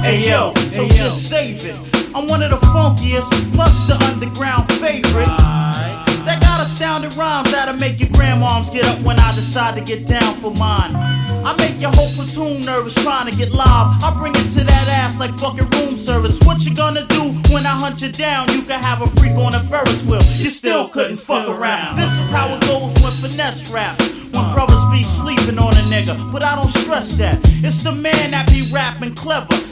Hey yo, so just save it. I'm one of the funkiest, plus the underground favorite. That got astounding rhymes that'll make your grandmoms get up when I decide to get down for mine. I make your whole platoon nervous trying to get live. I bring it to that ass like fucking room service. What you gonna do when I hunt you down? You can have a freak on a Ferris wheel. You still couldn't fuck around. This is how it goes when finesse raps. When brothers be sleeping on a nigga, but I don't stress that. It's the man that be rapping clever.